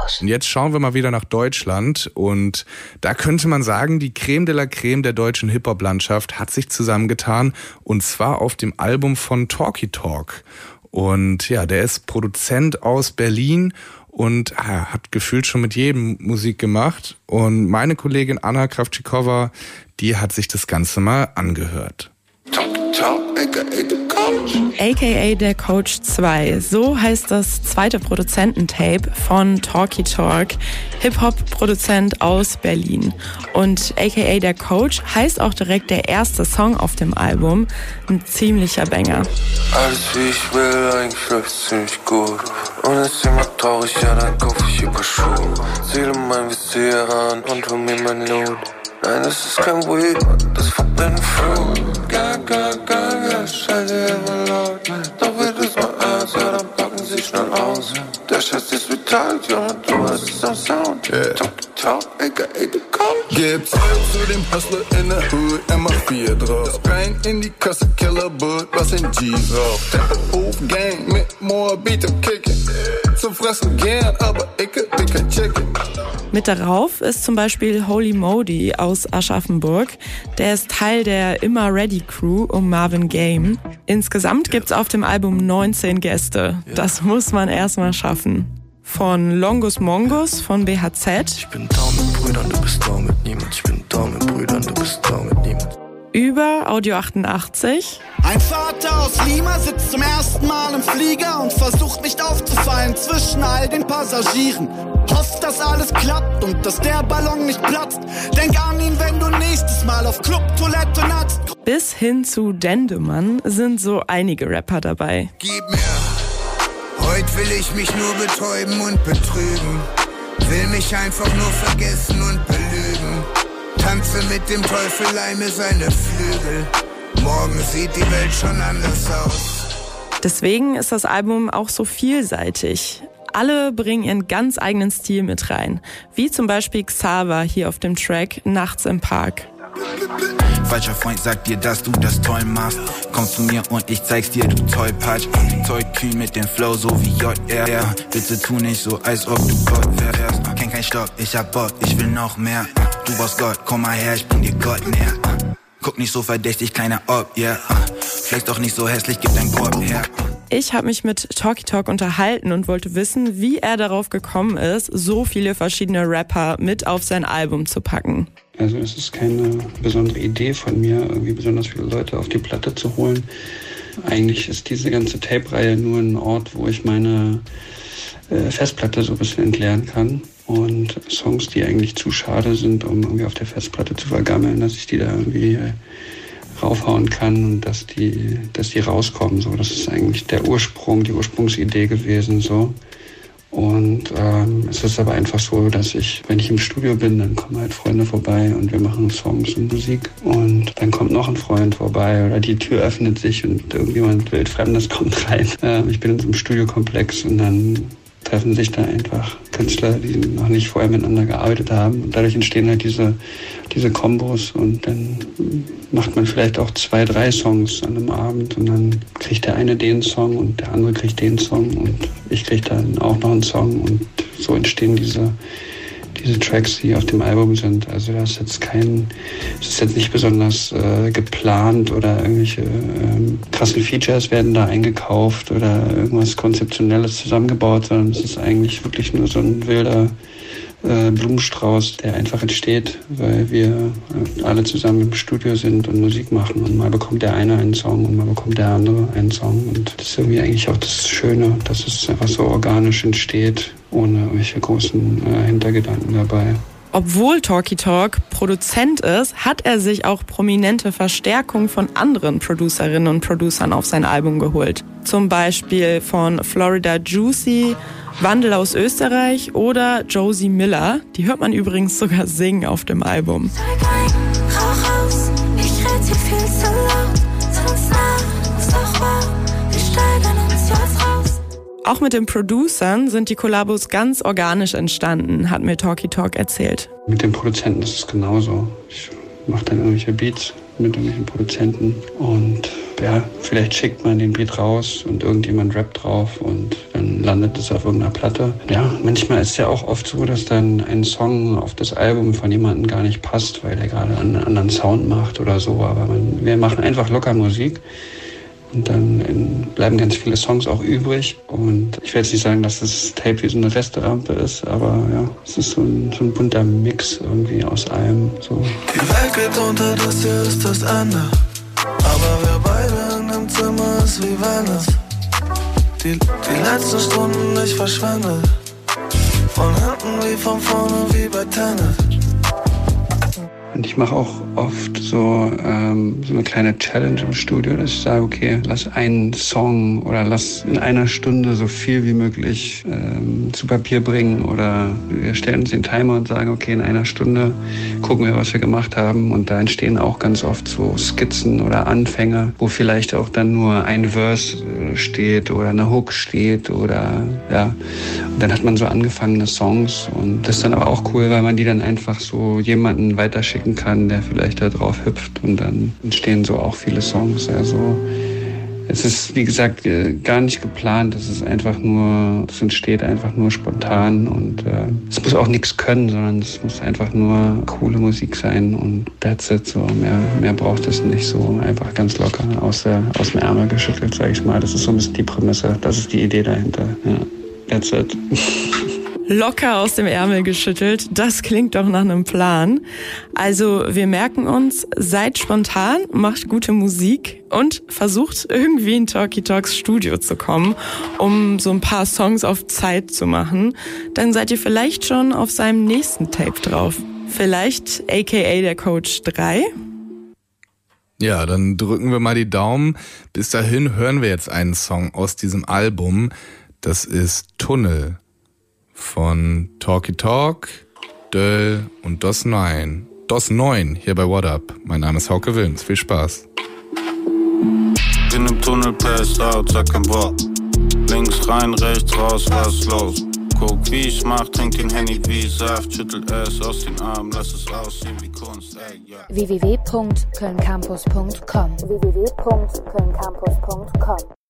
Und jetzt schauen wir mal wieder nach Deutschland und da könnte man sagen, die Creme de la Creme der deutschen Hip-Hop-Landschaft hat sich zusammengetan und zwar auf dem Album von Talky Talk. Und ja, der ist Produzent aus Berlin und hat gefühlt schon mit jedem Musik gemacht. Und meine Kollegin Anna Kravčíková, die hat sich das Ganze mal angehört. aka der Coach 2, so heißt das zweite Produzententape von Talky Talk, Hip-Hop-Produzent aus Berlin. Und aka der Coach heißt auch direkt der erste Song auf dem Album, ein ziemlicher Banger. Alles wie ich will, eigentlich läuft's ziemlich gut. Und ist jemand traurig, ja dann kauf ich über Schuhe. Seele mein Visier an und hol mir mein Lohn. Nein, das ist kein Weed, das verbrennt Fruit. Gaga, scheiße, immer laut. Doch wird es mal ernst, ja, dann packen sie schnell aus. Der Scheiß ist vital, Junge, du hast es am Sound. Talk, aka the Coach. Gibt's zu dem Hustler in der Hood, MA4 drauf. Rein in die Kasse, Kellerboot, was in G's auf. Tempo, Gang mit Moabit und Kicken. Zum Fressen gern, aber ich kein Chicken. Mit darauf ist zum Beispiel Holy Modi aus Aschaffenburg. Der ist Teil der Immer Ready Crew um Marvin Game. Insgesamt gibt's auf dem Album 19 Gäste. Das muss man erstmal schaffen. Von Longus Mongus von BHZ. Ich bin da mit Brüdern, du bist da mit niemand. Ich bin da mit Brüdern, du bist da mit niemand. Über Audio 88. Ein Vater aus Lima sitzt zum ersten Mal im Flieger und versucht nicht aufzufallen zwischen all den Passagieren. Hofft, dass alles klappt und dass der Ballon nicht platzt. Denk an ihn, wenn du nächstes Mal auf Clubtoilette natzt. Bis hin zu Dendemann sind so einige Rapper dabei. Gib mir, heute will ich mich nur betäuben und betrügen. Will mich einfach nur vergessen und belügen. Tanze mit dem Teufel, leime seine Flügel. Morgen sieht die Welt schon anders aus. Deswegen ist das Album auch so vielseitig. Alle bringen ihren ganz eigenen Stil mit rein. Wie zum Beispiel Xaver hier auf dem Track Nachts im Park. Falscher Freund sagt dir, dass du das toll machst. Komm zu mir und ich zeig's dir, du Tollpatsch. Zeug kühl mit dem Flow, so wie JR. Bitte tu nicht so, als ob du Gott wärst. Kenn kein Stopp, ich hab Bock, ich will noch mehr. Du brauchst Gott, komm mal her, ich bring dir Gott näher. Guck nicht so verdächtig, kleiner Ob, yeah. Flex doch nicht so hässlich, gib dein Korb her. Ich habe mich mit Talky Talk unterhalten und wollte wissen, wie er darauf gekommen ist, so viele verschiedene Rapper mit auf sein Album zu packen. Also es ist keine besondere Idee von mir, irgendwie besonders viele Leute auf die Platte zu holen. Eigentlich ist diese ganze Tape-Reihe nur ein Ort, wo ich meine Festplatte so ein bisschen entleeren kann. Und Songs, die eigentlich zu schade sind, um irgendwie auf der Festplatte zu vergammeln, dass ich die da irgendwie raufhauen kann und dass die rauskommen. So, das ist eigentlich die Ursprungsidee gewesen. So. Und es ist aber einfach so, dass wenn ich im Studio bin, dann kommen halt Freunde vorbei und wir machen Songs und Musik. Und dann kommt noch ein Freund vorbei oder die Tür öffnet sich und irgendjemand Wildfremdes kommt rein. Ich bin in so einem Studiokomplex und dann treffen sich da einfach Künstler, die noch nicht vorher miteinander gearbeitet haben. Und dadurch entstehen halt diese Kombos und dann macht man vielleicht auch 2, 3 Songs an einem Abend und dann kriegt der eine den Song und der andere kriegt den Song und ich kriege dann auch noch einen Song und so entstehen diese Tracks, die auf dem Album sind. Also das ist jetzt nicht besonders geplant oder irgendwelche krassen Features werden da eingekauft oder irgendwas Konzeptionelles zusammengebaut, sondern es ist eigentlich wirklich nur so ein wilder Blumenstrauß, der einfach entsteht, weil wir alle zusammen im Studio sind und Musik machen und mal bekommt der eine einen Song und mal bekommt der andere einen Song und das ist irgendwie eigentlich auch das Schöne, dass es einfach so organisch entsteht, ohne irgendwelche großen Hintergedanken dabei. Obwohl Talky Talk Produzent ist, hat er sich auch prominente Verstärkung von anderen Producerinnen und Producern auf sein Album geholt. Zum Beispiel von Florida Juicy, Wandel aus Österreich oder Josie Miller. Die hört man übrigens sogar singen auf dem Album. Auch mit den Producern sind die Kollabos ganz organisch entstanden, hat mir Talky Talk erzählt. Mit den Produzenten ist es genauso. Ich mache dann irgendwelche Beats mit irgendwelchen Produzenten und ja, vielleicht schickt man den Beat raus und irgendjemand rappt drauf und dann landet es auf irgendeiner Platte. Ja, manchmal ist es ja auch oft so, dass dann ein Song auf das Album von jemandem gar nicht passt, weil der gerade einen anderen Sound macht oder so. Aber wir machen einfach locker Musik und dann bleiben ganz viele Songs auch übrig. Und ich will jetzt nicht sagen, dass das Tape wie so eine Resterampe ist, aber ja, es ist so ein bunter Mix irgendwie aus allem. So. Die Welt geht unter, das hier ist das Ende. Aber wir beide in dem Zimmer ist wie wenn es die letzten Stunden nicht verschwendet. Von hinten wie von vorne wie bei Tennis. Und ich mache auch oft so eine kleine Challenge im Studio, dass ich sage, okay, lass einen Song oder lass in einer Stunde so viel wie möglich zu Papier bringen. Oder wir stellen uns den Timer und sagen, okay, in einer Stunde gucken wir, was wir gemacht haben. Und da entstehen auch ganz oft so Skizzen oder Anfänge, wo vielleicht auch dann nur ein Verse steht oder eine Hook steht oder ja. Und dann hat man so angefangene Songs und das ist dann aber auch cool, weil man die dann einfach so jemanden weiterschicken kann, der vielleicht da drauf hüpft und dann entstehen so auch viele Songs. Also es ist, wie gesagt, gar nicht geplant, es entsteht einfach nur spontan und es muss auch nichts können, sondern es muss einfach nur coole Musik sein und that's it, so mehr braucht es nicht, so einfach ganz locker aus dem Ärmel geschüttelt, sag ich mal. Das ist so ein bisschen die Prämisse, das ist die Idee dahinter, ja, that's it. Locker aus dem Ärmel geschüttelt, das klingt doch nach einem Plan. Also wir merken uns, seid spontan, macht gute Musik und versucht irgendwie in Talkie Talks Studio zu kommen, um so ein paar Songs auf Zeit zu machen. Dann seid ihr vielleicht schon auf seinem nächsten Tape drauf. Vielleicht aka der Coach 3? Ja, dann drücken wir mal die Daumen. Bis dahin hören wir jetzt einen Song aus diesem Album. Das ist Tunnel von Talkie Talk, Döll und DOS 9. DOS 9 hier bei What Up. Mein Name ist Hauke Wilms. Viel Spaß. In dem Tunnel passed out, sag kein Wort. Links rein, rechts raus, was ist los? Guck, wie ich mach, trink den Henny wie Saft, schüttelt es aus den Armen, lass es aussehen wie Kunst, ey, ja. www.kölncampus.com